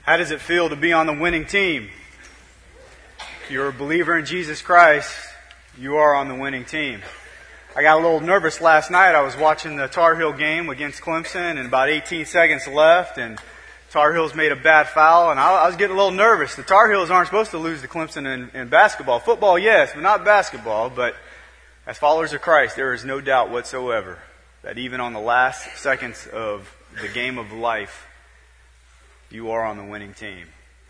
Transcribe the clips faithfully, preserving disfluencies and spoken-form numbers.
How does it feel to be on the winning team? If you're a believer in Jesus Christ, you are on the winning team. I got a little nervous last night. I was watching the Tar Heel game against Clemson, and about eighteen seconds left, and Tar Heels made a bad foul, and I, I was getting a little nervous. The Tar Heels aren't supposed to lose to Clemson in, in basketball. Football, yes, but not basketball. But as followers of Christ, there is no doubt whatsoever that even on the last seconds of the game of life, you are on the winning team.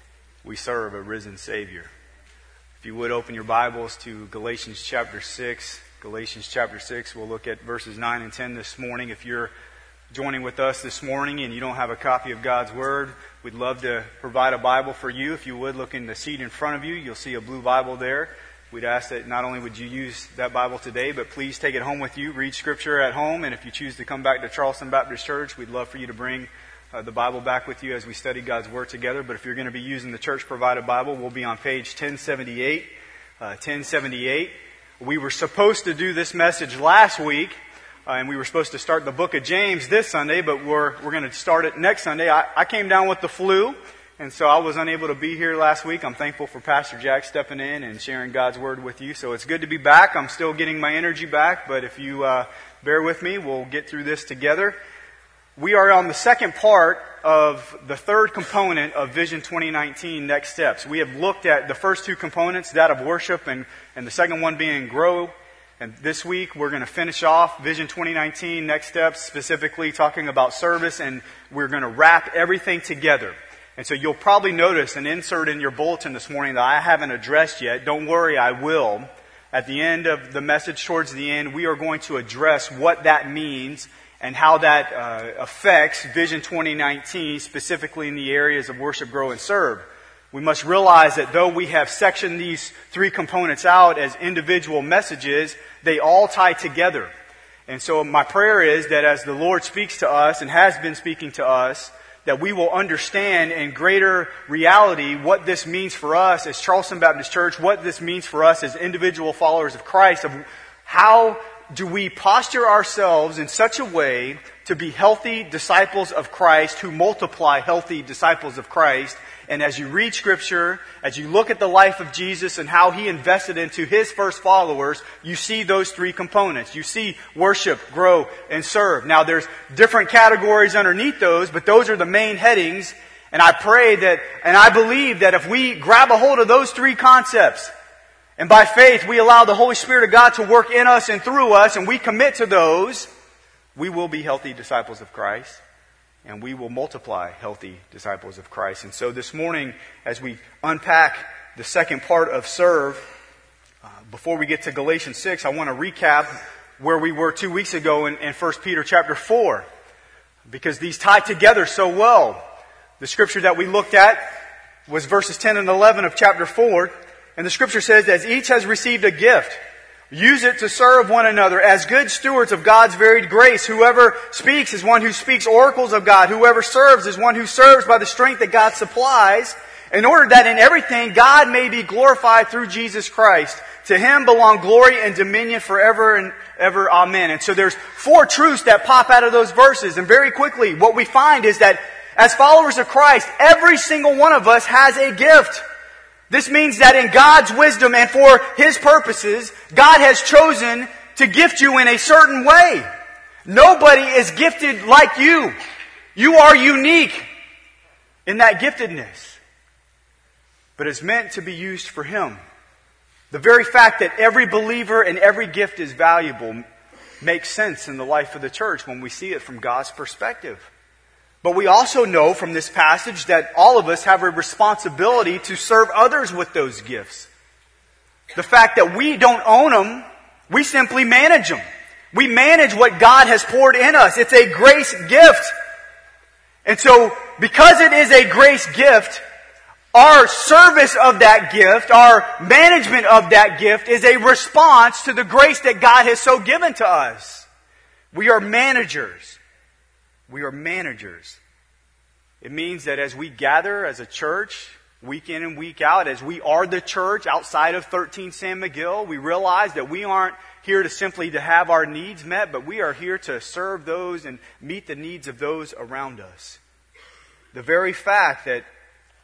We serve a risen Savior. If you would open your Bibles to Galatians chapter six. Galatians chapter six, we'll look at verses nine and ten this morning. If you're joining with us this morning and you don't have a copy of God's Word, we'd love to provide a Bible for you. If you would, look in the seat in front of you. You'll see a blue Bible there. We'd ask that not only would you use that Bible today, but please take it home with you. Read Scripture at home. And if you choose to come back to Charleston Baptist Church, we'd love for you to bring uh, the Bible back with you as we study God's Word together. But if you're going to be using the church-provided Bible, we'll be on page ten seventy-eight. Uh, ten seventy-eight. We were supposed to do this message last week, uh, and we were supposed to start the book of James this Sunday, but we're we're going to start it next Sunday. I, I came down with the flu, and so I was unable to be here last week. I'm thankful for Pastor Jack stepping in and sharing God's Word with you. So it's good to be back. I'm still getting my energy back, but if you uh, bear with me, we'll get through this together. We are on the second part of the third component of Vision twenty nineteen, Next Steps. We have looked at the first two components, that of worship and, and the second one being grow. And this week we're going to finish off Vision twenty nineteen, Next Steps, specifically talking about service, and we're going to wrap everything together. And so you'll probably notice an insert in your bulletin this morning that I haven't addressed yet. Don't worry, I will. At the end of the message, towards the end, we are going to address what that means and how that uh, affects Vision twenty nineteen, specifically in the areas of worship, grow, and serve. We must realize that though we have sectioned these three components out as individual messages, they all tie together. And so my prayer is that as the Lord speaks to us and has been speaking to us, that we will understand in greater reality what this means for us as Charleston Baptist Church, what this means for us as individual followers of Christ, of how do we posture ourselves in such a way to be healthy disciples of Christ who multiply healthy disciples of Christ. And as you read Scripture, as you look at the life of Jesus and how He invested into His first followers, you see those three components. You see worship, grow, and serve. Now there's different categories underneath those, but those are the main headings. And I pray that, and I believe that if we grab a hold of those three concepts, and by faith, we allow the Holy Spirit of God to work in us and through us, and we commit to those, we will be healthy disciples of Christ, and we will multiply healthy disciples of Christ. And so this morning, as we unpack the second part of serve, uh, before we get to Galatians six, I want to recap where we were two weeks ago in, in First Peter chapter four, because these tie together so well. The scripture that we looked at was verses ten and eleven of chapter four. And the Scripture says, as each has received a gift, use it to serve one another as good stewards of God's varied grace. Whoever speaks is one who speaks oracles of God. Whoever serves is one who serves by the strength that God supplies, in order that in everything God may be glorified through Jesus Christ. To Him belong glory and dominion forever and ever. Amen. And so there's four truths that pop out of those verses. And very quickly, what we find is that as followers of Christ, every single one of us has a gift. This means that in God's wisdom and for His purposes, God has chosen to gift you in a certain way. Nobody is gifted like you. You are unique in that giftedness. But it's meant to be used for Him. The very fact that every believer and every gift is valuable makes sense in the life of the church when we see it from God's perspective. But we also know from this passage that all of us have a responsibility to serve others with those gifts. The fact that we don't own them, we simply manage them. We manage what God has poured in us. It's a grace gift. And so, because it is a grace gift, our service of that gift, our management of that gift is a response to the grace that God has so given to us. We are managers. We are managers. It means that as we gather as a church, week in and week out, as we are the church outside of thirteen San Miguel, we realize that we aren't here to simply to have our needs met, but we are here to serve those and meet the needs of those around us. The very fact that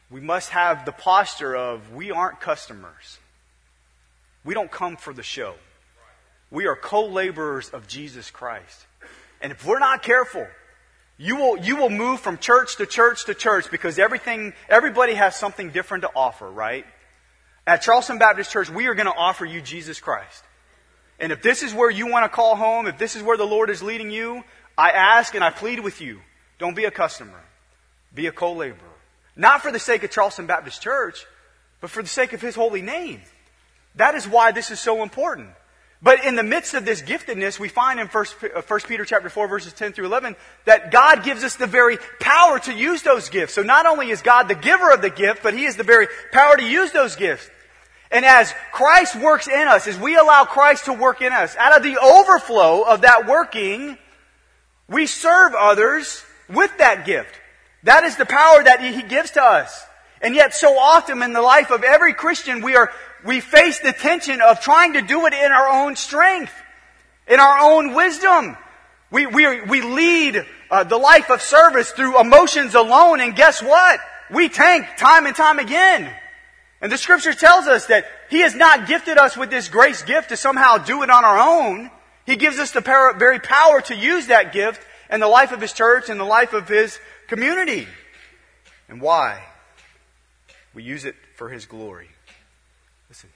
we must have the posture of, we aren't customers. We don't come for the show. We are co-laborers of Jesus Christ. And if we're not careful, you will, you will move from church to church to church because everything, everybody has something different to offer, right? At Charleston Baptist Church, we are going to offer you Jesus Christ. And if this is where you want to call home, if this is where the Lord is leading you, I ask and I plead with you, don't be a customer. Be a co-laborer. Not for the sake of Charleston Baptist Church, but for the sake of His holy name. That is why this is so important. But in the midst of this giftedness, we find in First Peter chapter four, verses ten through eleven, that God gives us the very power to use those gifts. So not only is God the giver of the gift, but He is the very power to use those gifts. And as Christ works in us, as we allow Christ to work in us, out of the overflow of that working, we serve others with that gift. That is the power that He gives to us. And yet so often in the life of every Christian, we are we face the tension of trying to do it in our own strength, in our own wisdom. We we we lead uh, the life of service through emotions alone, and guess what? We tank time and time again. And the Scripture tells us that He has not gifted us with this grace gift to somehow do it on our own. He gives us the power, very power to use that gift in the life of His church and the life of His community. And why? We use it for His glory. Listen.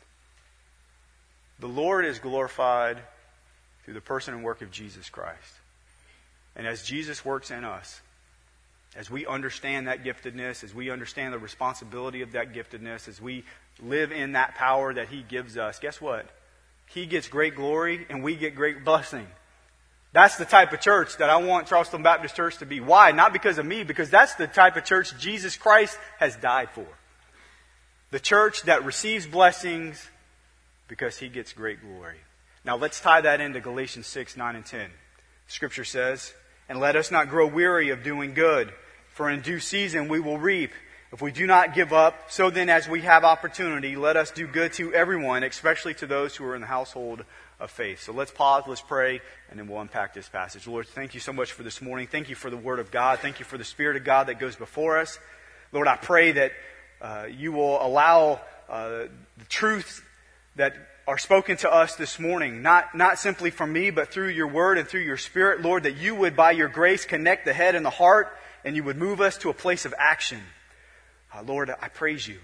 The Lord is glorified through the person and work of Jesus Christ. And as Jesus works in us, as we understand that giftedness, as we understand the responsibility of that giftedness, as we live in that power that He gives us, guess what? He gets great glory and we get great blessing. That's the type of church that I want Charleston Baptist Church to be. Why? Not because of me, because that's the type of church Jesus Christ has died for. The church that receives blessings because He gets great glory. Now let's tie that into Galatians six, nine, and ten. Scripture says, "And let us not grow weary of doing good, for in due season we will reap, if we do not give up. So then as we have opportunity, let us do good to everyone, especially to those who are in the household of faith." So let's pause, let's pray, and then we'll unpack this passage. Lord, thank You so much for this morning. Thank You for the Word of God. Thank You for the Spirit of God that goes before us. Lord, I pray that uh, You will allow uh, the truths that are spoken to us this morning, not, not simply from me, but through Your Word and through Your Spirit, Lord, that You would, by Your grace, connect the head and the heart, and You would move us to a place of action. Uh, Lord, I praise You.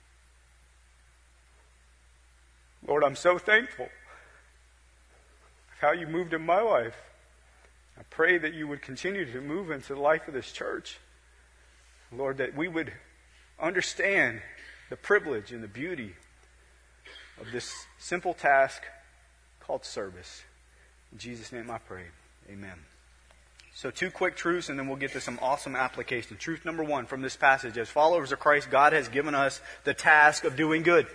Lord, I'm so thankful of how You moved in my life. I pray that You would continue to move into the life of this church. Lord, that we would understand the privilege and the beauty of this simple task called service. In Jesus' name I pray. Amen. So two quick truths and then we'll get to some awesome application. Truth number one from this passage. As followers of Christ, God has given us the task of doing good.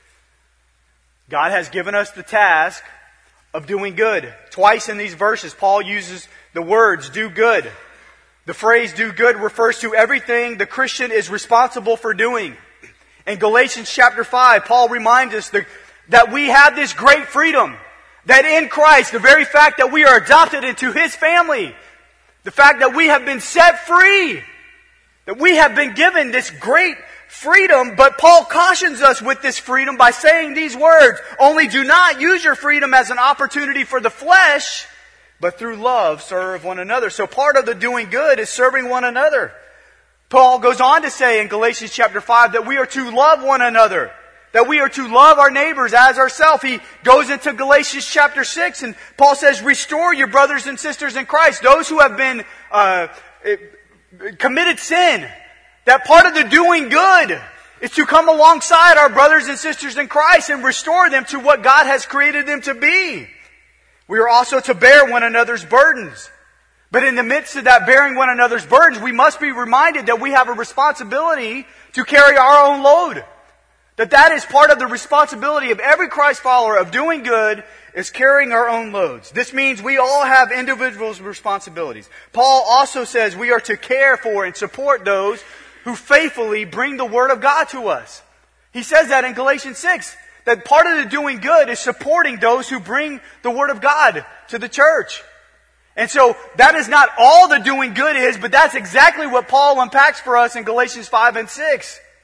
God has given us the task of doing good. Twice in these verses, Paul uses the words, do good. The phrase do good refers to everything the Christian is responsible for doing. In Galatians chapter five, Paul reminds us that, that we have this great freedom. That in Christ, the very fact that we are adopted into His family, the fact that we have been set free, that we have been given this great freedom, but Paul cautions us with this freedom by saying these words, only do not use your freedom as an opportunity for the flesh, but through love serve one another. So part of the doing good is serving one another. Paul goes on to say in Galatians chapter five that we are to love one another, that we are to love our neighbors as ourselves. He goes into Galatians chapter six and Paul says, restore your brothers and sisters in Christ, those who have been uh, committed sin. That part of the doing good is to come alongside our brothers and sisters in Christ and restore them to what God has created them to be. We are also to bear one another's burdens. But in the midst of that bearing one another's burdens, we must be reminded that we have a responsibility to carry our own load. That that is part of the responsibility of every Christ follower of doing good is carrying our own loads. This means we all have individual responsibilities. Paul also says we are to care for and support those who faithfully bring the Word of God to us. He says that in Galatians six, that part of the doing good is supporting those who bring the Word of God to the church. And so that is not all the doing good is, but that's exactly what Paul unpacks for us in Galatians five and six.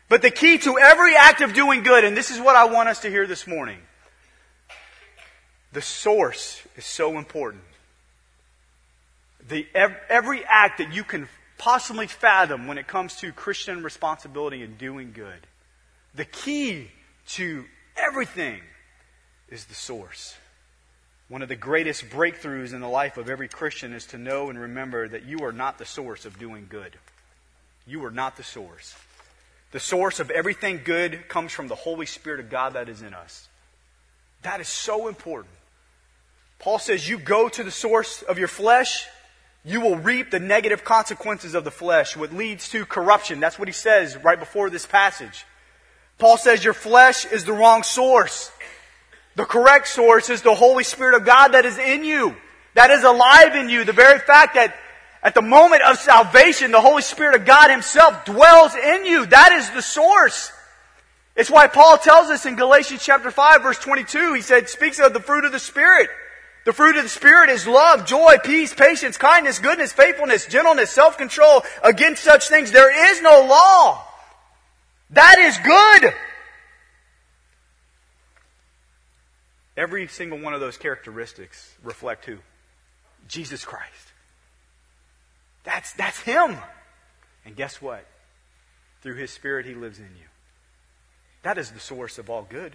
But the key to every act of doing good, and this is what I want us to hear this morning, the source is so important. The, every act that you can possibly fathom when it comes to Christian responsibility and doing good, the key to everything is the source. One of the greatest breakthroughs in the life of every Christian is to know and remember that you are not the source of doing good. You are not the source. The source of everything good comes from the Holy Spirit of God that is in us. That is so important. Paul says you go to the source of your flesh, you will reap the negative consequences of the flesh, what leads to corruption. That's what he says right before this passage. Paul says your flesh is the wrong source. The correct source is the Holy Spirit of God that is in you, that is alive in you. The very fact that at the moment of salvation, the Holy Spirit of God Himself dwells in you. That is the source. It's why Paul tells us in Galatians chapter five, verse twenty-two, he said, speaks of the fruit of the Spirit. The fruit of the Spirit is love, joy, peace, patience, kindness, goodness, faithfulness, gentleness, self-control. Against such things there is no law. That is good. Every single one of those characteristics reflect who? Jesus Christ. That's, that's Him. And guess what? Through His Spirit He lives in you. That is the source of all good.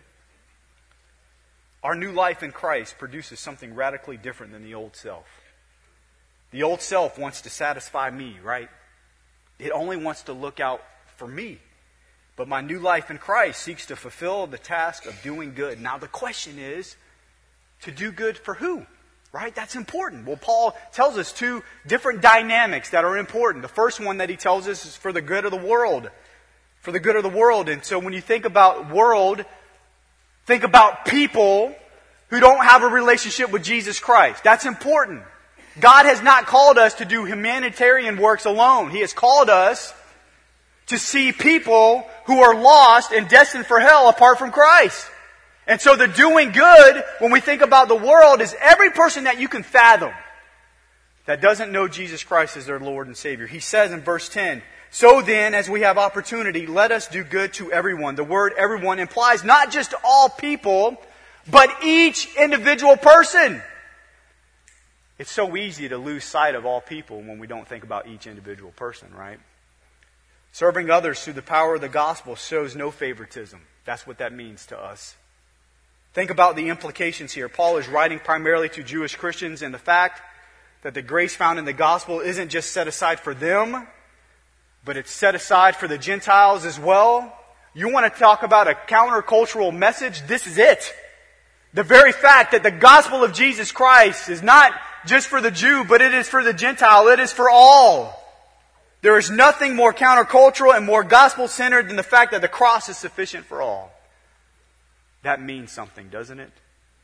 Our new life in Christ produces something radically different than the old self. The old self wants to satisfy me, right? It only wants to look out for me. But my new life in Christ seeks to fulfill the task of doing good. Now the question is, to do good for who? Right? That's important. Well, Paul tells us two different dynamics that are important. The first one that he tells us is for the good of the world. For the good of the world. And so when you think about world, think about people who don't have a relationship with Jesus Christ. That's important. God has not called us to do humanitarian works alone. He has called us to see people who are lost and destined for hell apart from Christ. And so the doing good, when we think about the world, is every person that you can fathom that doesn't know Jesus Christ as their Lord and Savior. He says in verse ten, so then, as we have opportunity, let us do good to everyone. The word everyone implies not just all people, but each individual person. It's so easy to lose sight of all people when we don't think about each individual person, right? Serving others through the power of the gospel shows no favoritism. That's what that means to us. Think about the implications here. Paul is writing primarily to Jewish Christians, and the fact that the grace found in the gospel isn't just set aside for them, but it's set aside for the Gentiles as well. You want to talk about a countercultural message? This is it. The very fact that the gospel of Jesus Christ is not just for the Jew, but it is for the Gentile. It is for all. There is nothing more countercultural and more gospel-centered than the fact that the cross is sufficient for all. That means something, doesn't it?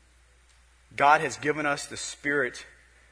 God has given us the Spirit,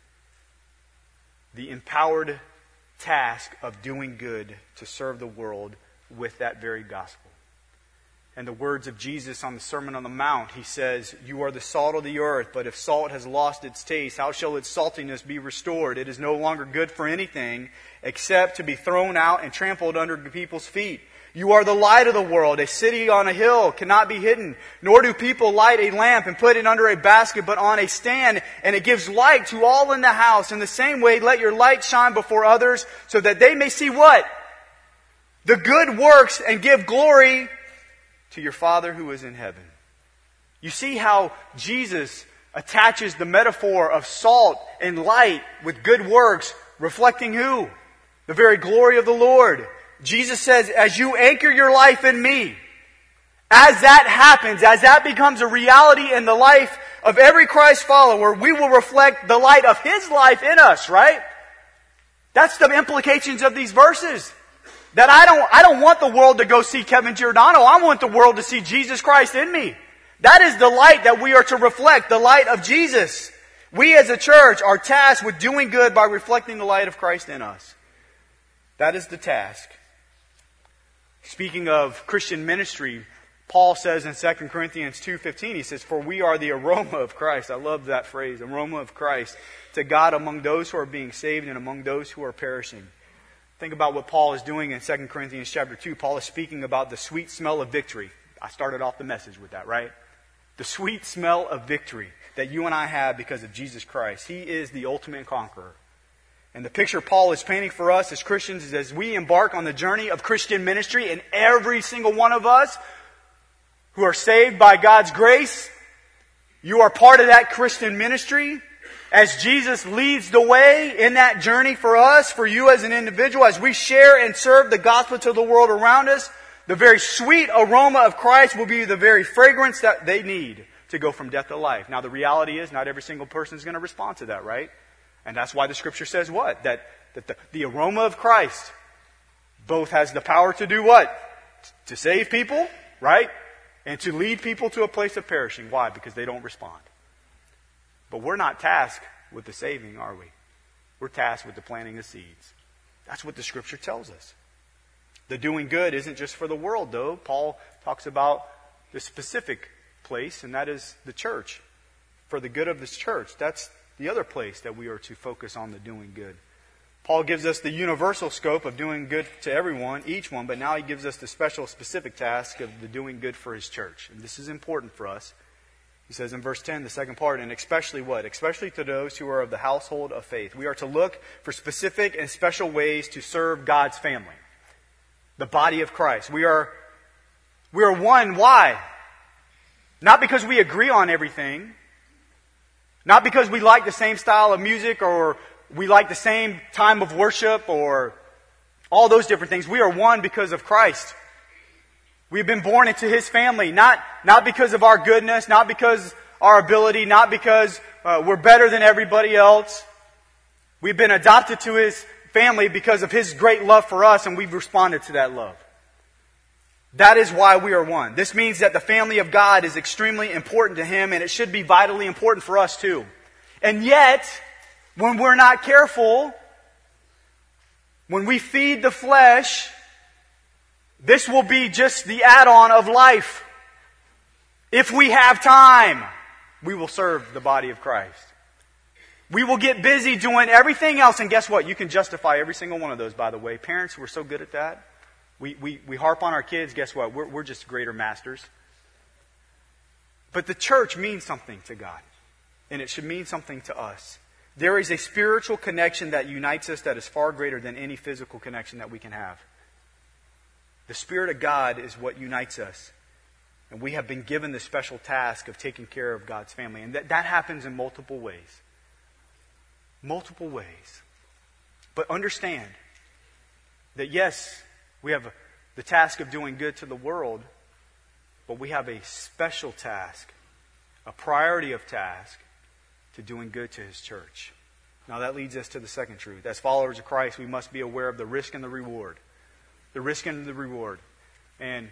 the empowered task of doing good to serve the world with that very gospel. And the words of Jesus on the Sermon on the Mount, He says, you are the salt of the earth, but if salt has lost its taste, how shall its saltiness be restored? It is no longer good for anything except to be thrown out and trampled under people's feet. You are the light of the world. A city on a hill cannot be hidden. Nor do people light a lamp and put it under a basket, but on a stand, and it gives light to all in the house. In the same way, let your light shine before others, so that they may see what? The good works, and give glory to your Father who is in heaven. You see how Jesus attaches the metaphor of salt and light with good works, reflecting who? The very glory of the Lord. Jesus says, as you anchor your life in me, as that happens, as that becomes a reality in the life of every Christ follower, we will reflect the light of His life in us, right? That's the implications of these verses. That I don't, I don't want the world to go see Kevin Giordano. I want the world to see Jesus Christ in me. That is the light that we are to reflect, the light of Jesus. We as a church are tasked with doing good by reflecting the light of Christ in us. That is the task. Speaking of Christian ministry, Paul says in Second Corinthians two fifteen, he says, for we are the aroma of Christ. I love that phrase, aroma of Christ, to God among those who are being saved and among those who are perishing. Think about what Paul is doing in Second Corinthians chapter two. Paul is speaking about the sweet smell of victory. I started off the message with that, right? The sweet smell of victory that you and I have because of Jesus Christ. He is the ultimate conqueror. And the picture Paul is painting for us as Christians is as we embark on the journey of Christian ministry, and every single one of us who are saved by God's grace, you are part of that Christian ministry. As Jesus leads the way in that journey for us, for you as an individual, as we share and serve the gospel to the world around us, the very sweet aroma of Christ will be the very fragrance that they need to go from death to life. Now the reality is not every single person is going to respond to that, right? And that's why the Scripture says what? That, that the, the aroma of Christ both has the power to do what? To save people, right? And to lead people to a place of perishing. Why? Because they don't respond. But we're not tasked with the saving, are we? We're tasked with the planting of seeds. That's what the Scripture tells us. The doing good isn't just for the world, though. Paul talks about the specific place, and that is the church. For the good of this church. That's the other place that we are to focus on the doing good. Paul gives us the universal scope of doing good to everyone, each one, but now he gives us the special, specific task of the doing good for his church. And this is important for us. He says in verse ten, the second part, and especially what? Especially to those who are of the household of faith. We are to look for specific and special ways to serve God's family. The body of Christ. We are, we are one. Why? Not because we agree on everything. Not because we like the same style of music or we like the same time of worship or all those different things. We are one because of Christ. We've been born into His family, not, not because of our goodness, not because our ability, not because uh, we're better than everybody else. We've been adopted to His family because of His great love for us, and we've responded to that love. That is why we are one. This means that the family of God is extremely important to Him, and it should be vitally important for us too. And yet, when we're not careful, when we feed the flesh, this will be just the add-on of life. If we have time, we will serve the body of Christ. We will get busy doing everything else, and guess what? You can justify every single one of those, by the way. Parents, we're so good at that. We we, we harp on our kids, guess what? We're, we're just greater masters. But the church means something to God, and it should mean something to us. There is a spiritual connection that unites us that is far greater than any physical connection that we can have. The Spirit of God is what unites us. And we have been given the special task of taking care of God's family. And that, that happens in multiple ways. Multiple ways. But understand that yes, we have the task of doing good to the world, but we have a special task, a priority of task, to doing good to His church. Now that leads us to the second truth. As followers of Christ, we must be aware of the risk and the reward. The risk and the reward. And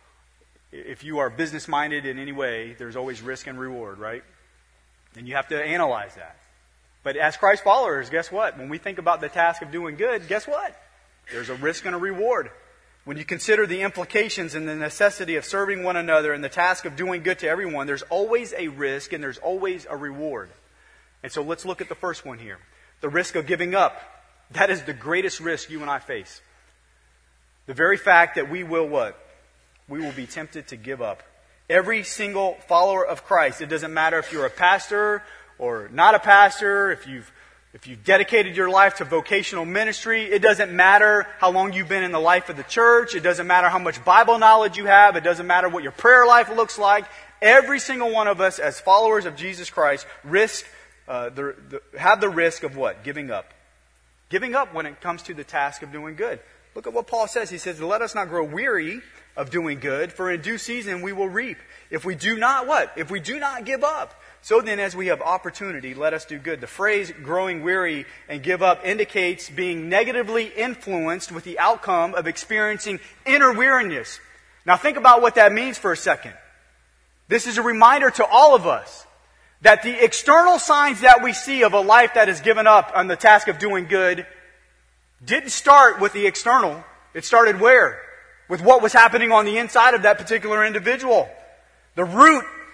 if you are business-minded in any way, there's always risk and reward, right? And you have to analyze that. But as Christ followers, guess what? When we think about the task of doing good, guess what? There's a risk and a reward. When you consider the implications and the necessity of serving one another and the task of doing good to everyone, there's always a risk and there's always a reward. And so let's look at the first one here. The risk of giving up. That is the greatest risk you and I face. The very fact that we will what? We will be tempted to give up. Every single follower of Christ, it doesn't matter if you're a pastor or not a pastor, if you've if you've dedicated your life to vocational ministry, it doesn't matter how long you've been in the life of the church, it doesn't matter how much Bible knowledge you have, it doesn't matter what your prayer life looks like. Every single one of us as followers of Jesus Christ risk uh, the, the, have the risk of what? Giving up. Giving up when it comes to the task of doing good. Look at what Paul says. He says, let us not grow weary of doing good, for in due season we will reap. If we do not what? If we do not give up. So then as we have opportunity, let us do good. The phrase growing weary and give up indicates being negatively influenced with the outcome of experiencing inner weariness. Now think about what that means for a second. This is a reminder to all of us that the external signs that we see of a life that is given up on the task of doing good didn't start with the external. It started where? With what was happening on the inside of that particular individual. The root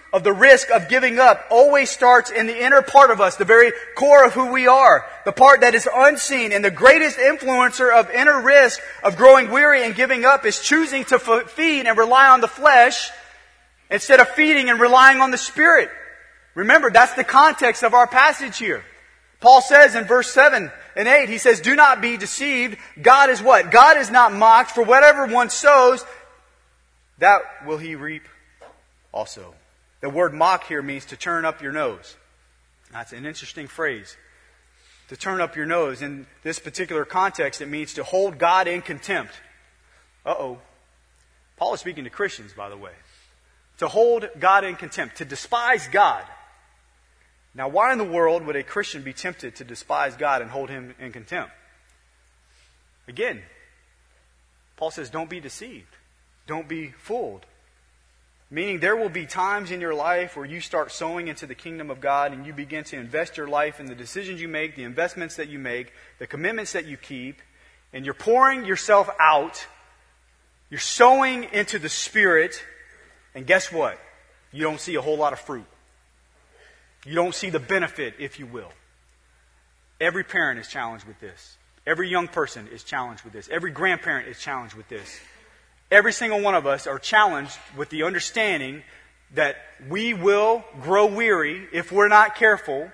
of the risk of giving up always starts in the inner part of us, the very core of who we are, the part that is unseen. And the greatest influencer of inner risk of growing weary and giving up is choosing to f- feed and rely on the flesh instead of feeding and relying on the Spirit. Remember, that's the context of our passage here. Paul says in verse seven and eight, he says, do not be deceived. God is what? God is not mocked. For whatever one sows, that will he reap also. The word mock here means to turn up your nose. That's an interesting phrase. To turn up your nose. In this particular context, it means to hold God in contempt. Uh-oh. Paul is speaking to Christians, by the way. To hold God in contempt. To despise God. Now, why in the world would a Christian be tempted to despise God and hold Him in contempt? Again, Paul says, don't be deceived. Don't be fooled. Meaning there will be times in your life where you start sowing into the kingdom of God and you begin to invest your life in the decisions you make, the investments that you make, the commitments that you keep, and you're pouring yourself out. You're sowing into the Spirit, and guess what? You don't see a whole lot of fruit. You don't see the benefit, if you will. Every parent is challenged with this. Every young person is challenged with this. Every grandparent is challenged with this. Every single one of us are challenged with the understanding that we will grow weary if we're not careful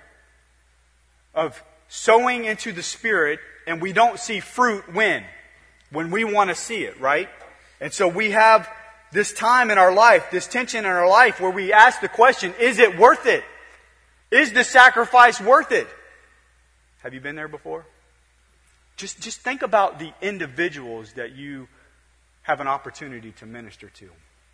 of sowing into the Spirit, and we don't see fruit when? When we want to see it, right? And so we have this time in our life, this tension in our life where we ask the question, is it worth it? Is the sacrifice worth it? Have you been there before? Just, just think about the individuals that you have an opportunity to minister to.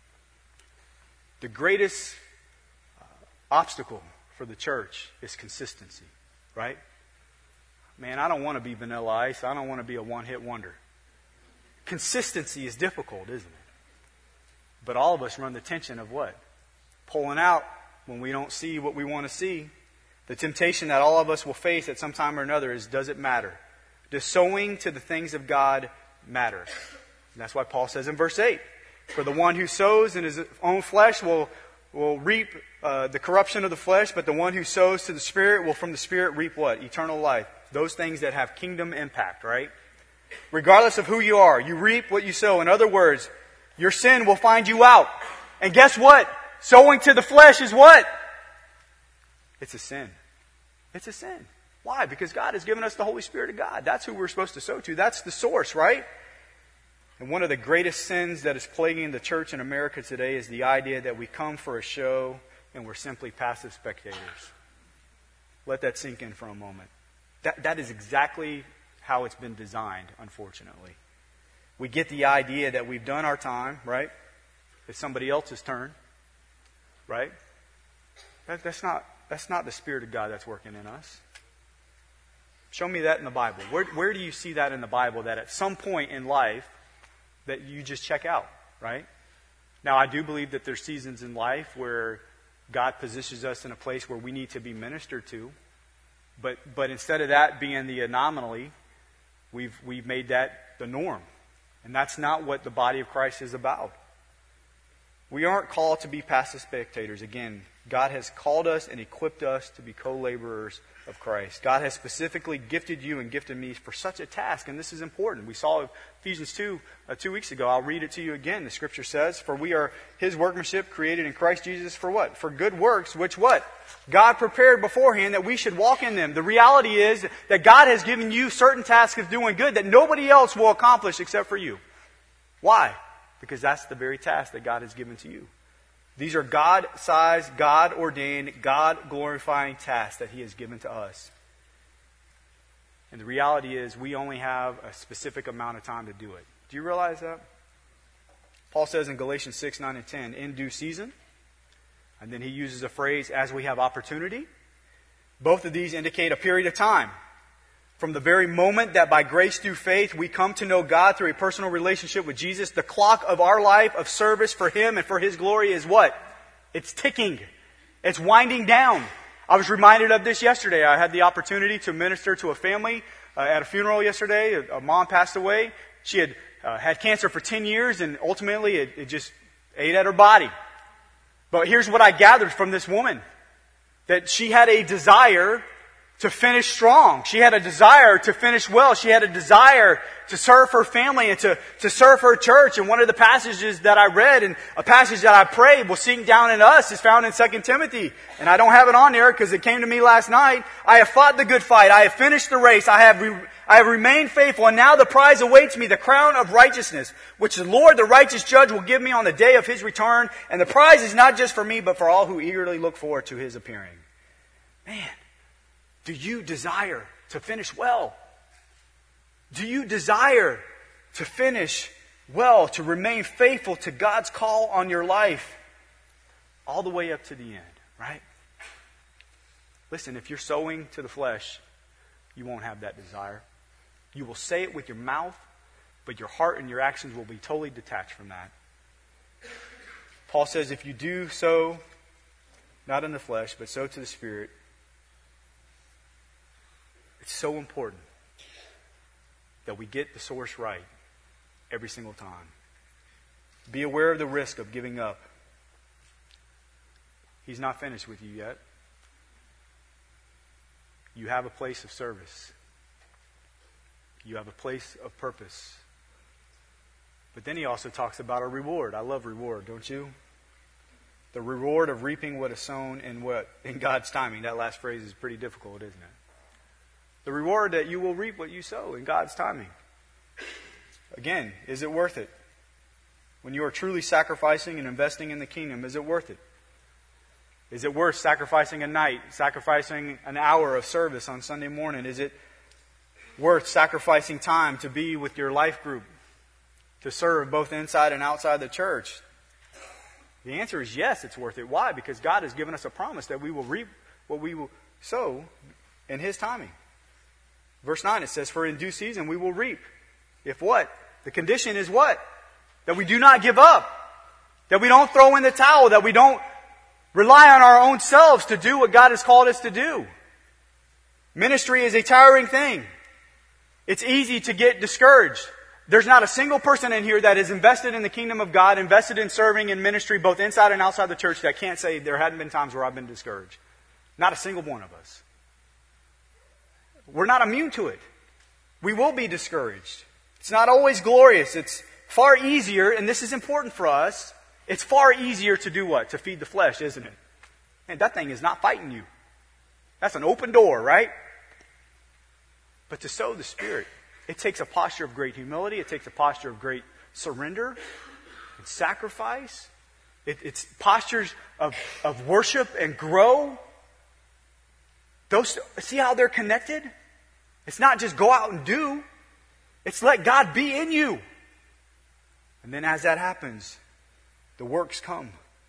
The greatest uh, obstacle for the church is consistency, right? Man, I don't want to be Vanilla Ice. I don't want to be a one-hit wonder. Consistency is difficult, isn't it? But all of us run the tension of what? Pulling out when we don't see what we want to see. The temptation that all of us will face at some time or another is, does it matter? Does sowing to the things of God matter? And that's why Paul says in verse eight, for the one who sows in his own flesh will, will reap uh, the corruption of the flesh, but the one who sows to the Spirit will from the Spirit reap what? Eternal life. Those things that have kingdom impact, right? Regardless of who you are, you reap what you sow. In other words, your sin will find you out. And guess what? Sowing to the flesh is what? It's a sin. It's a sin. Why? Because God has given us the Holy Spirit of God. That's who we're supposed to sow to. That's the source, right? And one of the greatest sins that is plaguing the church in America today is the idea that we come for a show and we're simply passive spectators. Let that sink in for a moment. That, that is exactly how it's been designed, unfortunately. We get the idea that we've done our time, right? It's somebody else's turn, right? That, that's not, that's not the Spirit of God that's working in us. Show me that in the Bible. Where, where do you see that in the Bible, that at some point in life that you just check out, right? Now, I do believe that there's seasons in life where God positions us in a place where we need to be ministered to. But but instead of that being the anomaly, we've we've made that the norm. And that's not what the body of Christ is about. We aren't called to be passive spectators. Again, God has called us and equipped us to be co-laborers of Christ. God has specifically gifted you and gifted me for such a task, and this is important. We saw Ephesians two uh, two weeks ago. I'll read it to you again. The Scripture says, for we are His workmanship created in Christ Jesus for what? For good works, which what? God prepared beforehand that we should walk in them. The reality is that God has given you certain tasks of doing good that nobody else will accomplish except for you. Why? Because that's the very task that God has given to you. These are God-sized, God-ordained, God-glorifying tasks that He has given to us. And the reality is we only have a specific amount of time to do it. Do you realize that? Paul says in Galatians six, nine, and ten, in due season. And then he uses a phrase, as we have opportunity. Both of these indicate a period of time. From the very moment that by grace through faith we come to know God through a personal relationship with Jesus, the clock of our life of service for Him and for His glory is what? It's ticking. It's winding down. I was reminded of this yesterday. I had the opportunity to minister to a family uh, at a funeral yesterday. A, a mom passed away. She had uh, had cancer for ten years, and ultimately it, it just ate at her body. But here's what I gathered from this woman. That she had a desire to finish strong. She had a desire to finish well. She had a desire to serve her family and to, to serve her church. And one of the passages that I read and a passage that I prayed will sink down in us is found in Second Timothy. And I don't have it on there because it came to me last night. I have fought the good fight. I have finished the race. I have, re- I have remained faithful. And now the prize awaits me, the crown of righteousness, which the Lord, the righteous judge, will give me on the day of His return. And the prize is not just for me, but for all who eagerly look forward to His appearing. Man. Do you desire to finish well? Do you desire to finish well, to remain faithful to God's call on your life all the way up to the end, right? Listen, if you're sowing to the flesh, you won't have that desire. You will say it with your mouth, but your heart and your actions will be totally detached from that. Paul says, if you do so, not in the flesh, but so to the Spirit, it's so important that we get the source right every single time. Be aware of the risk of giving up. He's not finished with you yet. You have a place of service. You have a place of purpose. But then he also talks about a reward. I love reward, don't you? The reward of reaping what is sown in what? In God's timing. That last phrase is pretty difficult, isn't it? The reward that you will reap what you sow in God's timing. Again, is it worth it? When you are truly sacrificing and investing in the kingdom, is it worth it? Is it worth sacrificing a night, sacrificing an hour of service on Sunday morning? Is it worth sacrificing time to be with your life group, to serve both inside and outside the church? The answer is yes, it's worth it. Why? Because God has given us a promise that we will reap what we will sow in His timing. Verse nine, it says, for in due season we will reap. If what? The condition is what? That we do not give up. That we don't throw in the towel. That we don't rely on our own selves to do what God has called us to do. Ministry is a tiring thing. It's easy to get discouraged. There's not a single person in here that is invested in the kingdom of God, invested in serving in ministry, both inside and outside the church, that can't say there hadn't been times where I've been discouraged. Not a single one of us. We're not immune to it. We will be discouraged. It's not always glorious. It's far easier, and this is important for us, it's far easier to do what? To feed the flesh, isn't it? And that thing is not fighting you. That's an open door, right? But to sow the Spirit, it takes a posture of great humility. It takes a posture of great surrender and sacrifice. It, it's postures of, of worship and grow. Those, see how they're connected? It's not just go out and do. It's let God be in you. And then as that happens, the works come.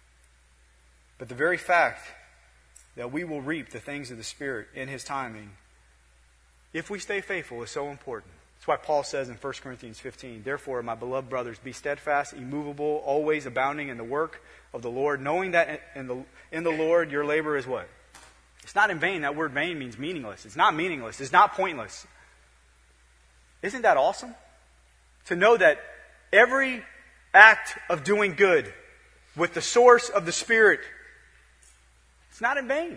But the very fact that we will reap the things of the Spirit in His timing, if we stay faithful, is so important. That's why Paul says in First Corinthians fifteen, therefore, my beloved brothers, be steadfast, immovable, always abounding in the work of the Lord, knowing that in the, in the Lord your labor is what? It's not in vain. That word vain means meaningless. It's not meaningless. It's not pointless. Isn't that awesome? To know that every act of doing good with the source of the Spirit, it's not in vain.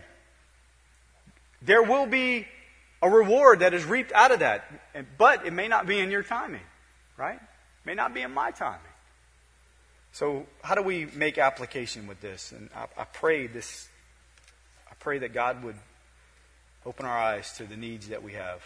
There will be a reward that is reaped out of that. But it may not be in your timing, right? It may not be in my timing. So how do we make application with this? And I, I pray this... I pray that God would open our eyes to the needs that we have.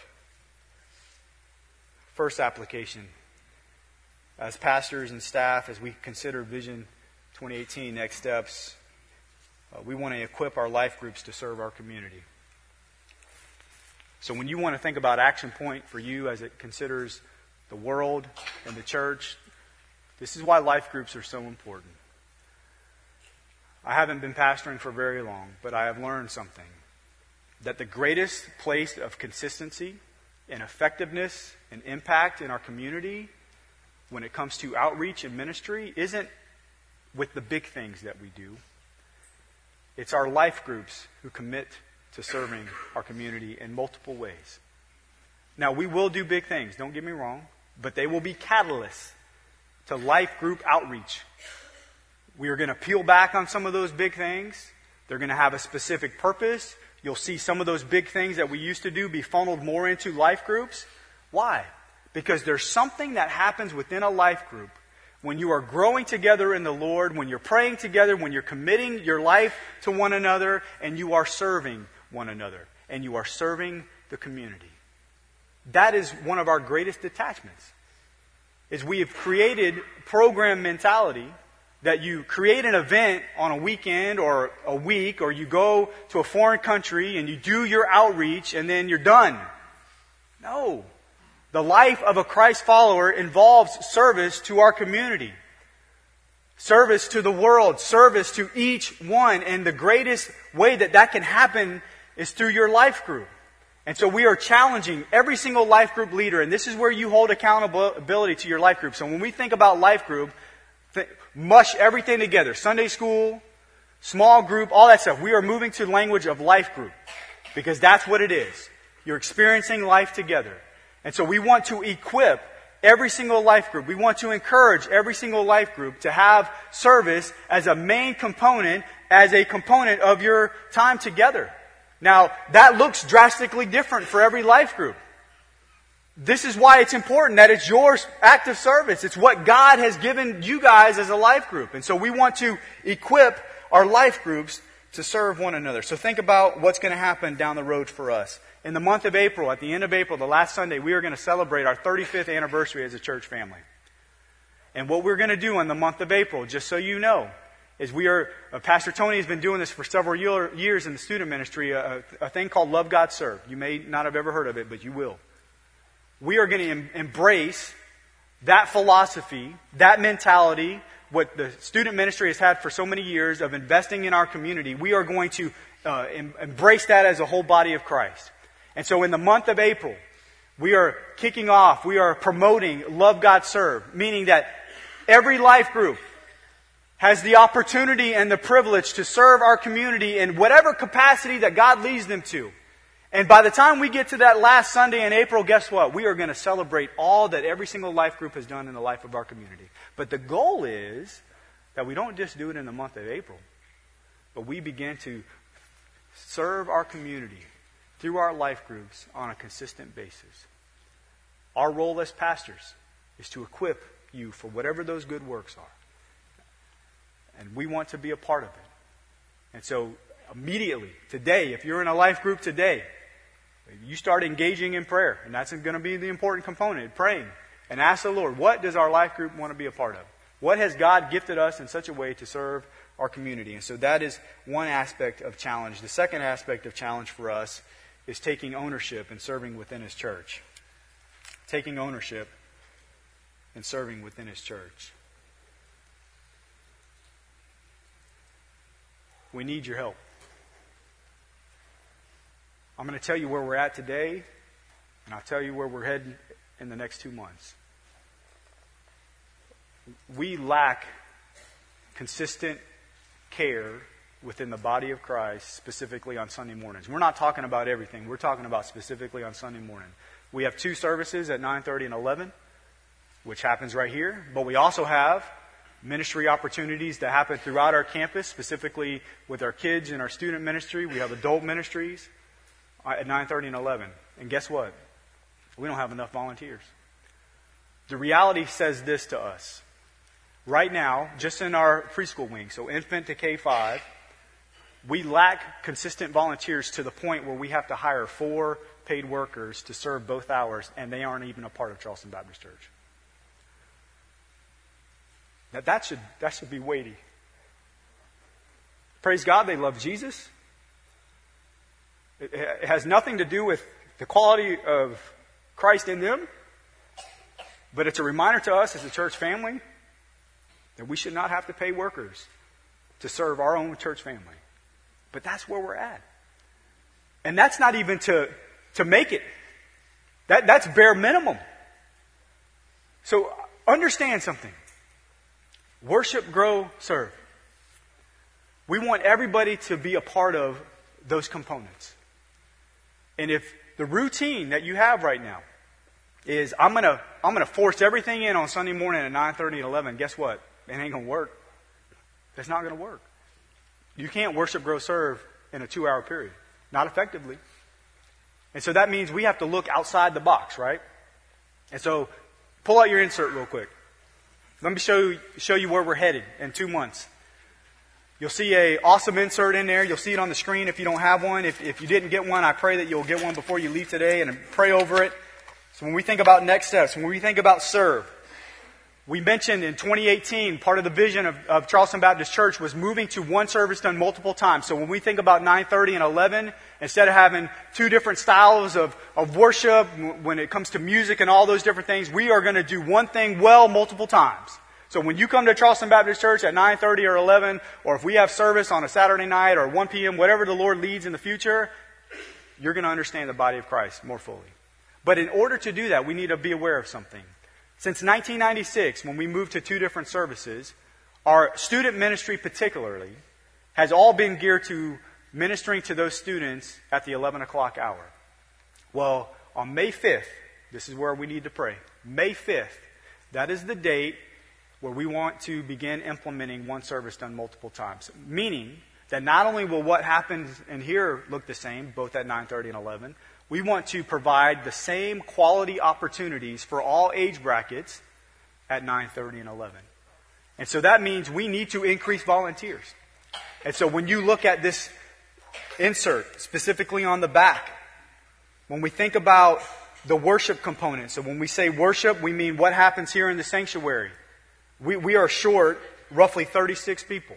First application. As pastors and staff, as we consider Vision twenty eighteen, next steps, uh, we want to equip our life groups to serve our community. So when you want to think about action point for you as it considers the world and the church, this is why life groups are so important. I haven't been pastoring for very long, but I have learned something. That the greatest place of consistency and effectiveness and impact in our community when it comes to outreach and ministry isn't with the big things that we do. It's our life groups who commit to serving our community in multiple ways. Now, we will do big things, don't get me wrong, but they will be catalysts to life group outreach. We are going to peel back on some of those big things. They're going to have a specific purpose. You'll see some of those big things that we used to do be funneled more into life groups. Why? Because there's something that happens within a life group when you are growing together in the Lord, when you're praying together, when you're committing your life to one another, and you are serving one another, and you are serving the community. That is one of our greatest attachments, is we have created program mentality that you create an event on a weekend or a week, or you go to a foreign country and you do your outreach and then you're done. No. The life of a Christ follower involves service to our community. Service to the world. Service to each one. And the greatest way that that can happen is through your life group. And so we are challenging every single life group leader, and this is where you hold accountability to your life group. So when we think about life group, th- mush everything together. Sunday school, small group, all that stuff. We are moving to the language of life group because that's what it is. You're experiencing life together. And so we want to equip every single life group. We want to encourage every single life group to have service as a main component, as a component of your time together. Now, that looks drastically different for every life group. This is why it's important that it's your act of service. It's what God has given you guys as a life group. And so we want to equip our life groups to serve one another. So think about what's going to happen down the road for us. In the month of April, at the end of April, the last Sunday, we are going to celebrate our thirty-fifth anniversary as a church family. And what we're going to do in the month of April, just so you know, is we are, uh, Pastor Tony has been doing this for several year, years in the student ministry, a, a thing called Love, God, Serve. You may not have ever heard of it, but you will. We are going to em- embrace that philosophy, that mentality, what the student ministry has had for so many years of investing in our community. We are going to uh, em- embrace that as a whole body of Christ. And so in the month of April, we are kicking off, we are promoting Love, God, Serve, meaning that every life group has the opportunity and the privilege to serve our community in whatever capacity that God leads them to. And by the time we get to that last Sunday in April, guess what? We are going to celebrate all that every single life group has done in the life of our community. But the goal is that we don't just do it in the month of April, but we begin to serve our community through our life groups on a consistent basis. Our role as pastors is to equip you for whatever those good works are. And we want to be a part of it. And so immediately, today, if you're in a life group today, you start engaging in prayer. And that's going to be the important component, praying. And ask the Lord, what does our life group want to be a part of? What has God gifted us in such a way to serve our community? And so that is one aspect of challenge. The second aspect of challenge for us is taking ownership and serving within His church. Taking ownership and serving within His church. We need your help. I'm going to tell you where we're at today, and I'll tell you where we're heading in the next two months. We lack consistent care within the body of Christ, specifically on Sunday mornings. We're not talking about everything. We're talking about specifically on Sunday morning. We have two services at nine thirty and eleven, which happens right here. But we also have ministry opportunities that happen throughout our campus, specifically with our kids and our student ministry. We have adult ministries at nine thirty and eleven. And guess what? We don't have enough volunteers. The reality says this to us. Right now, just in our preschool wing, so infant to K five, we lack consistent volunteers to the point where we have to hire four paid workers to serve both hours, and they aren't even a part of Charleston Baptist Church. Now that should, that should be weighty. Praise God, they love Jesus. It, it has nothing to do with the quality of Christ in them, but it's a reminder to us as a church family that we should not have to pay workers to serve our own church family. But that's where we're at. And that's not even to, to make it. That, that's bare minimum. So understand something. Worship, grow, serve. We want everybody to be a part of those components. And if the routine that you have right now is I'm gonna I'm gonna force everything in on Sunday morning at nine thirty and eleven, guess what? It ain't gonna work. That's not going to work. You can't worship, grow, serve in a two-hour period. Not effectively. And so that means we have to look outside the box, right? And so pull out your insert real quick. Let me show you, show you where we're headed in two months. You'll see a awesome insert in there. You'll see it on the screen if you don't have one. If, if you didn't get one, I pray that you'll get one before you leave today and pray over it. So when we think about next steps, when we think about serve, we mentioned in twenty eighteen, part of the vision of, of Charleston Baptist Church was moving to one service done multiple times. So when we think about nine thirty and eleven, instead of having two different styles of, of worship, when it comes to music and all those different things, we are going to do one thing well multiple times. So when you come to Charleston Baptist Church at nine thirty or eleven, or if we have service on a Saturday night or one p.m., whatever the Lord leads in the future, you're going to understand the body of Christ more fully. But in order to do that, we need to be aware of something. Since nineteen ninety-six, when we moved to two different services, our student ministry particularly has all been geared to ministering to those students at the eleven o'clock hour. Well, on May fifth, this is where we need to pray. May fifth, that is the date where we want to begin implementing one service done multiple times. Meaning that not only will what happens in here look the same, both at nine thirty and eleven, we want to provide the same quality opportunities for all age brackets at nine thirty and eleven. And so that means we need to increase volunteers. And so when you look at this insert, specifically on the back, when we think about the worship component, so when we say worship, we mean what happens here in the sanctuary. We, we are short roughly thirty-six people.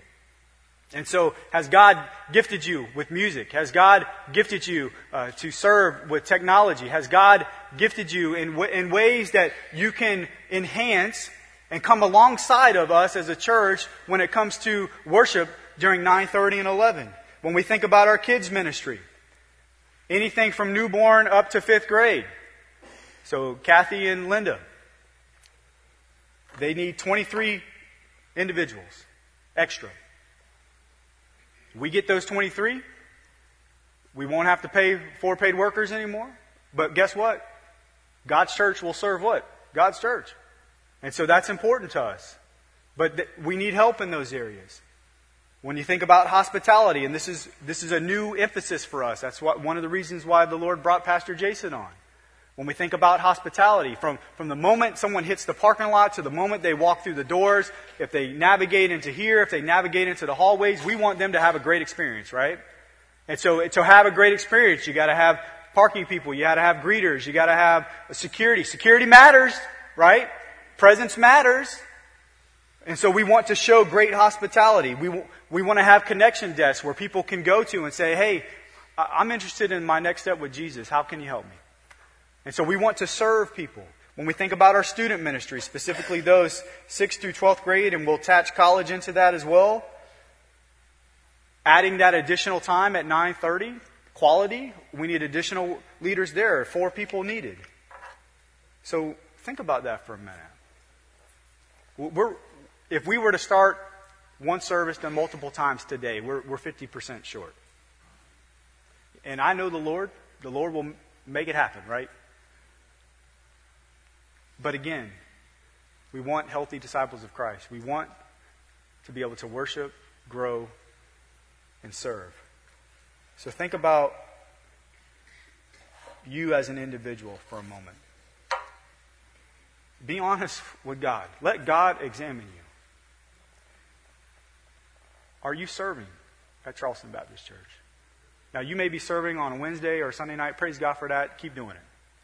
And so, has God gifted you with music? Has God gifted you uh, to serve with technology? Has God gifted you in, w- in ways that you can enhance and come alongside of us as a church when it comes to worship during nine thirty and eleven? When we think about our kids' ministry, anything from newborn up to fifth grade. So, Kathy and Linda, they need twenty-three individuals extra. We get those twenty-three. We won't have to pay four paid workers anymore. But guess what? God's church will serve what? God's church. And so that's important to us. But th- we need help in those areas. When you think about hospitality, and this is this is a new emphasis for us. That's what one of the reasons why the Lord brought Pastor Jason on. When we think about hospitality, from, from the moment someone hits the parking lot to the moment they walk through the doors, if they navigate into here, if they navigate into the hallways, we want them to have a great experience, right? And so to have a great experience, you got to have parking people, you got to have greeters, you got to have security. Security matters, right? Presence matters. And so we want to show great hospitality. We, we want to have connection desks where people can go to and say, hey, I'm interested in my next step with Jesus. How can you help me? And so we want to serve people. When we think about our student ministry, specifically those sixth through twelfth grade, and we'll attach college into that as well, adding that additional time at nine thirty, quality, we need additional leaders there, four people needed. So think about that for a minute. We're, if we were to start one service done multiple times today, we're, we're fifty percent short. And I know the Lord, the Lord will make it happen, right? But again, we want healthy disciples of Christ. We want to be able to worship, grow, and serve. So think about you as an individual for a moment. Be honest with God. Let God examine you. Are you serving at Charleston Baptist Church? Now, you may be serving on a Wednesday or Sunday night. Praise God for that. Keep doing it.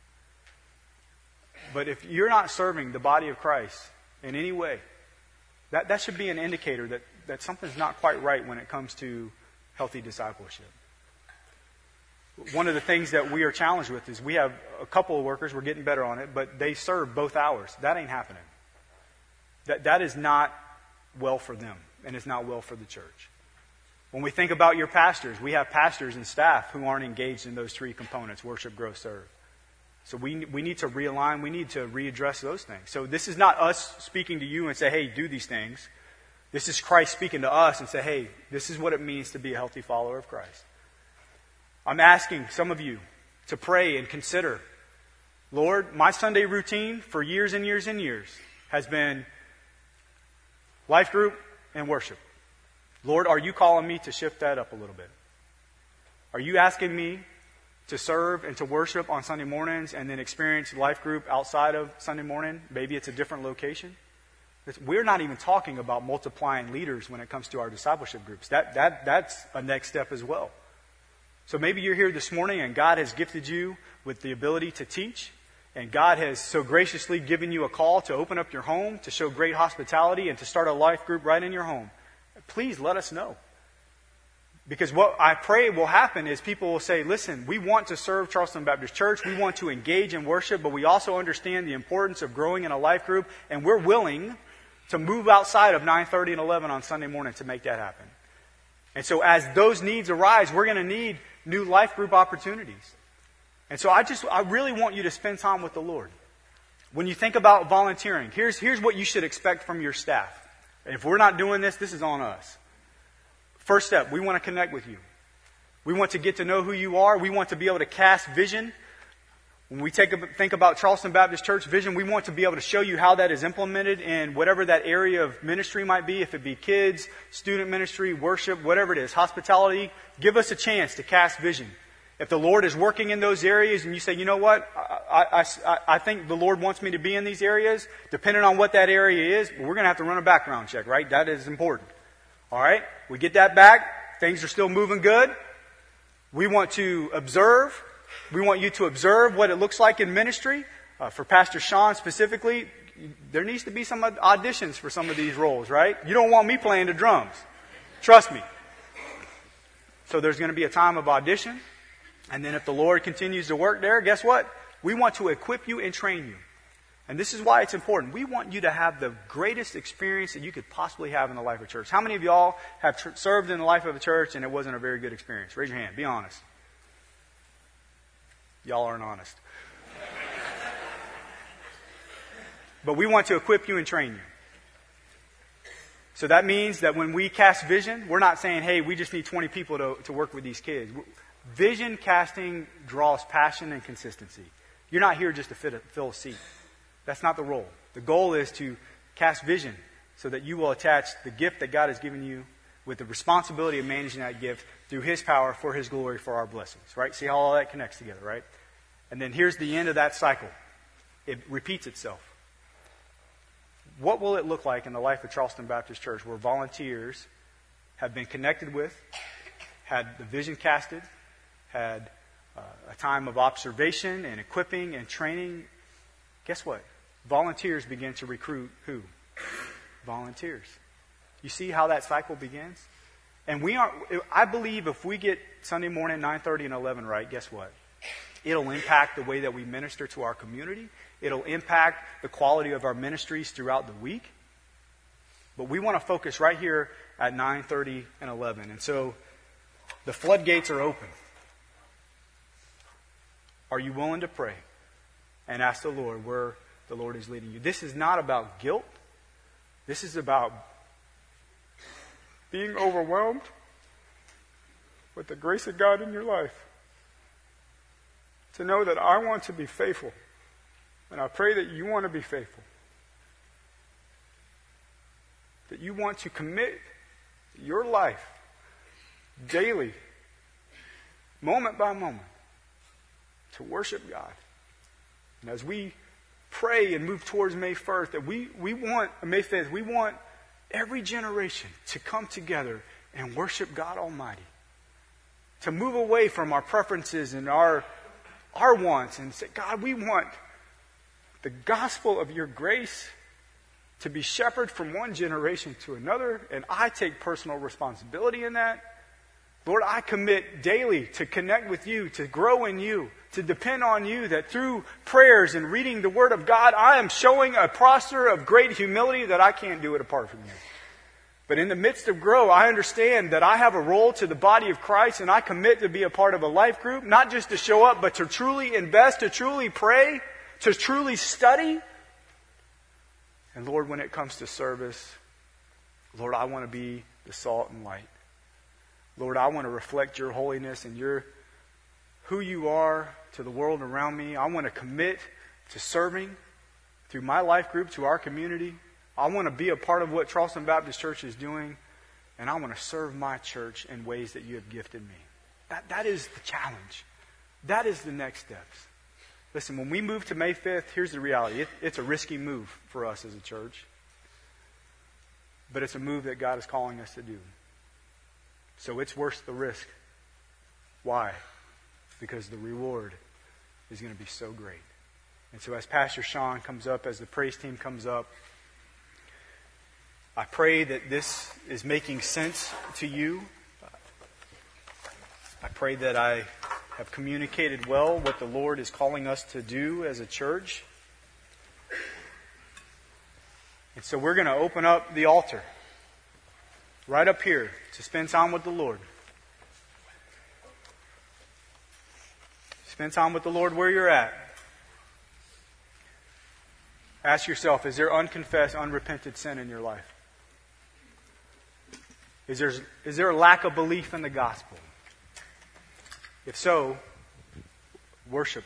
But if you're not serving the body of Christ in any way, that, that should be an indicator that, that something's not quite right when it comes to healthy discipleship. One of the things that we are challenged with is we have a couple of workers, we're getting better on it, but they serve both hours. That ain't happening. That, that is not well for them, and it's not well for the church. When we think about your pastors, we have pastors and staff who aren't engaged in those three components, worship, grow, serve. So we we need to realign, we need to readdress those things. So this is not us speaking to you and say, hey, do these things. This is Christ speaking to us and say, hey, this is what it means to be a healthy follower of Christ. I'm asking some of you to pray and consider, Lord, my Sunday routine for years and years and years has been life group and worship. Lord, are you calling me to shift that up a little bit? Are you asking me to serve and to worship on Sunday mornings and then experience life group outside of Sunday morning? Maybe it's a different location. We're not even talking about multiplying leaders when it comes to our discipleship groups. That, that, that's a next step as well. So maybe you're here this morning and God has gifted you with the ability to teach, and God has so graciously given you a call to open up your home, to show great hospitality, and to start a life group right in your home. Please let us know. Because what I pray will happen is people will say, listen, we want to serve Charleston Baptist Church. We want to engage in worship, but we also understand the importance of growing in a life group, and we're willing to move outside of nine thirty and eleven on Sunday morning to make that happen. And so as those needs arise, we're going to need new life group opportunities. And so I just, I really want you to spend time with the Lord. When you think about volunteering, here's, here's what you should expect from your staff. And if we're not doing this, this is on us. First step, we want to connect with you. We want to get to know who you are. We want to be able to cast vision. When we take a, think about Charleston Baptist Church vision, we want to be able to show you how that is implemented in whatever that area of ministry might be, if it be kids, student ministry, worship, whatever it is, hospitality. Give us a chance to cast vision. If the Lord is working in those areas and you say, you know what, I, I, I think the Lord wants me to be in these areas, depending on what that area is, we're going to have to run a background check, right? That is important. All right? We get that back. Things are still moving good. We want to observe. We want you to observe what it looks like in ministry. Uh, for Pastor Sean specifically, there needs to be some auditions for some of these roles, right? You don't want me playing the drums. Trust me. So there's going to be a time of audition. And then if the Lord continues to work there, guess what? We want to equip you and train you. And this is why it's important. We want you to have the greatest experience that you could possibly have in the life of a church. How many of y'all have tr- served in the life of a church and it wasn't a very good experience? Raise your hand. Be honest. Y'all aren't honest. But we want to equip you and train you. So that means that when we cast vision, we're not saying, hey, we just need twenty people to, to work with these kids. Vision casting draws passion and consistency. You're not here just to fit a, fill a seat. That's not the role. The goal is to cast vision so that you will attach the gift that God has given you with the responsibility of managing that gift through His power, for His glory, for our blessings. Right? See how all that connects together, right? And then here's the end of that cycle. It repeats itself. What will it look like in the life of Charleston Baptist Church where volunteers have been connected with, had the vision casted, had uh, a time of observation and equipping and training? Guess what? Volunteers begin to recruit who? Volunteers. You see how that cycle begins? And we are, I believe if we get Sunday morning, nine thirty and eleven right, guess what? It'll impact the way that we minister to our community. It'll impact the quality of our ministries throughout the week. But we want to focus right here at nine thirty and eleven. And so the floodgates are open. Are you willing to pray and ask the Lord where the Lord is leading you? This is not about guilt. This is about being overwhelmed with the grace of God in your life. To know that I want to be faithful. And I pray that you want to be faithful. That you want to commit your life daily, moment by moment, to worship God. And as we pray and move towards May first, that we, we want, May fifth, we want every generation to come together and worship God Almighty. To move away from our preferences and our, our wants and say, God, we want the gospel of your grace to be shepherded from one generation to another, and I take personal responsibility in that. Lord, I commit daily to connect with you, to grow in you, to depend on you, that through prayers and reading the Word of God, I am showing a posture of great humility that I can't do it apart from you. But in the midst of grow, I understand that I have a role to the body of Christ, and I commit to be a part of a life group, not just to show up, but to truly invest, to truly pray, to truly study. And Lord, when it comes to service, Lord, I want to be the salt and light. Lord, I want to reflect your holiness and your who you are to the world around me. I want to commit to serving through my life group to our community. I want to be a part of what Charleston Baptist Church is doing and I want to serve my church in ways that you have gifted me. That, that is the challenge. That is the next steps. Listen, when we move to May fifth, here's the reality. It, it's a risky move for us as a church. But it's a move that God is calling us to do. So it's worth the risk. Why? Because the reward is going to be so great. And so as Pastor Sean comes up, as the praise team comes up, I pray that this is making sense to you. I pray that I have communicated well what the Lord is calling us to do as a church. And so we're going to open up the altar right up here to spend time with the Lord. Spend time with the Lord where you're at. Ask yourself, is there unconfessed, unrepented sin in your life? Is there, is there a lack of belief in the gospel? If so, worship.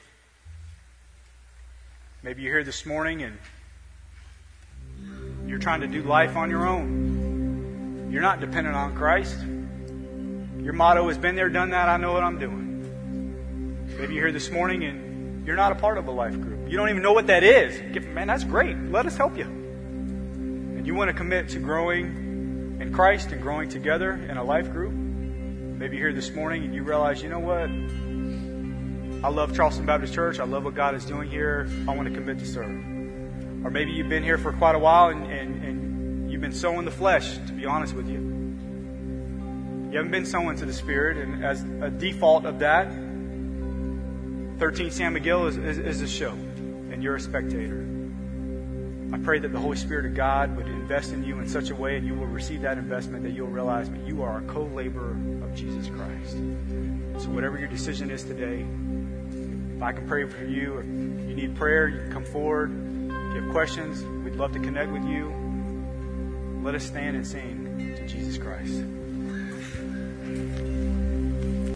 Maybe you're here this morning and you're trying to do life on your own. You're not dependent on Christ. Your motto has been there, done that, I know what I'm doing. Maybe you're here this morning and you're not a part of a life group. You don't even know what that is. Man, that's great. Let us help you. And you want to commit to growing in Christ and growing together in a life group. Maybe you're here this morning and you realize, you know what? I love Charleston Baptist Church. I love what God is doing here. I want to commit to serve. Or maybe you've been here for quite a while and, and, and you've been sowing the flesh, to be honest with you. You haven't been sowing to the Spirit. And as a default of that, thirteen San Miguel is, is, is a show. And you're a spectator. I pray that the Holy Spirit of God would invest in you in such a way and you will receive that investment that you'll realize that you are a co-laborer of Jesus Christ. So whatever your decision is today, if I can pray for you, if you need prayer, you can come forward. If you have questions, we'd love to connect with you. Let us stand and sing to Jesus Christ.